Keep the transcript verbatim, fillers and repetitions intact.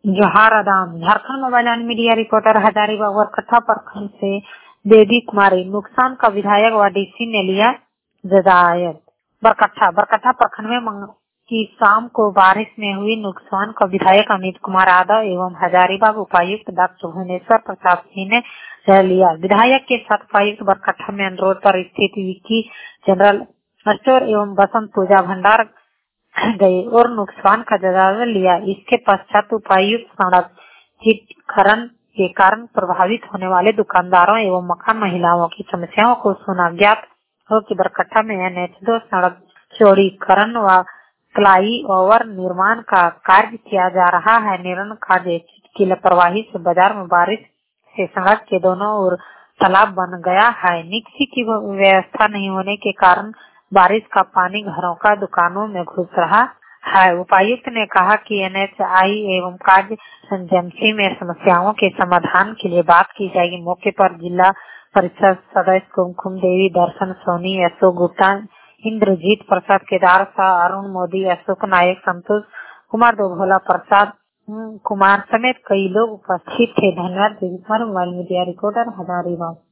जोहार आदाम। Jharkhand mobile and media reporter Hazaribagh Barkatha प्रखंड से बेबी कुमारी नुकसान का विधायक व डीसी ने लिया जजायत। बरकट्ठा बरकट्ठा प्रखंड में मंग की शाम को बारिश में हुई नुकसान का विधायक अमित कुमार यादव एवं हजारीबाग उपायुक्त डॉक्टर भुवनेश्वर प्रसाद सिंह ने जायजा लिया। विधायक के साथ उपायुक्त बरकट्ठा में रोड पर स्थित विकी जनरल स्टोर एवं बसंत पूजा भंडार गए और नुकसान का जायजा लिया। इसके पश्चात उपायुक्त सड़क खनन के कारण प्रभावित होने वाले दुकानदारों एवं मकान महिलाओं की समस्याओं को सुना। ज्ञात हो कि बरकट्ठा में एन एच दो सड़क चौड़ीकरण व फ्लाई ओवर निर्माण का कार्य किया जा रहा है। निर्माण कार्य की लापरवाही से बाजार में बारिश से सड़क के दोनों ओर तालाब बन गया है। निकासी की व्यवस्था नहीं होने के कारण बारिश का पानी घरों का दुकानों में घुस रहा है। उपायुक्त ने कहा कि एन एच आई एवं कार्य एजेंसी में समस्याओं के समाधान के लिए बात की जाएगी। मौके पर जिला परिषद सदस्य कुमकुम देवी, दर्शन सोनी, अशोक गुप्ता, इंद्रजीत प्रसाद, केदार शाह, अरुण मोदी, अशोक नायक, संतोष कुमार, दो भोला प्रसाद कुमार समेत कई लोग उपस्थित थे। धन्यवाद। Mobile media reporter Hazaribagh.